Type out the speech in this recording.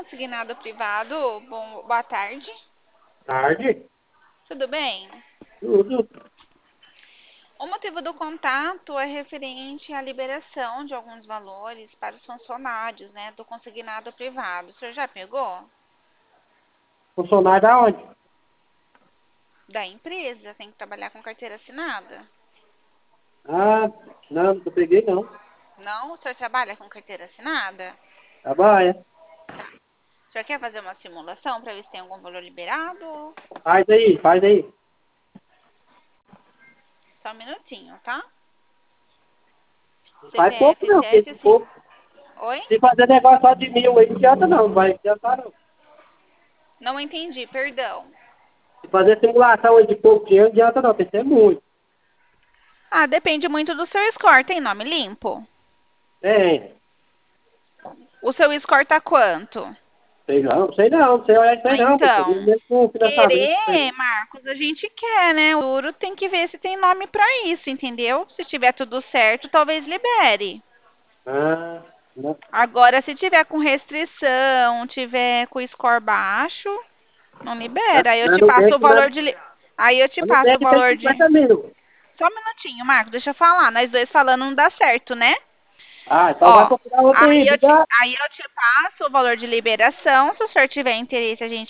consignado privado. Boa tarde. Tarde? Tudo bem? Tudo. O motivo do contato é referente à liberação de alguns valores para os funcionários, né, do consignado privado. O senhor já pegou? Funcionário da onde? Da empresa, tem que trabalhar com carteira assinada. Ah, não, não peguei não. Não? O senhor trabalha com carteira assinada? Trabalha. O senhor quer fazer uma simulação para ver se tem algum valor liberado? Faz aí, faz aí. Só um minutinho, tá? Não faz pouco CPF não, porque se 75. for, Oi? se fazer negócio só de 1.000 aí, não adianta não, não vai adiantar não. Não entendi, perdão. Se fazer simulação aí de pouco dinheiro, não adianta não, porque isso é muito. Ah, depende muito do seu score. Tem nome limpo? É, O seu score tá quanto? sei não, não sei olhar isso aí não, porque eu Então, mesmo com financiamento. querer, Marcos, a gente quer, né? O duro tem que ver se tem nome pra isso, entendeu? Se tiver tudo certo, talvez libere. Ah, não, Agora, se tiver com restrição, tiver com score baixo, não libera. Aí eu não, te não passo o deixa, valor de. Aí eu te não passo o deixa ter valor de. 50.000. Só um minutinho, Marcos, deixa eu falar. Nós dois falando não dá certo, né? Ah, então vai Ó, procurar outro aí, aí me dá. eu te passo o valor de liberação. Se o senhor tiver interesse, a gente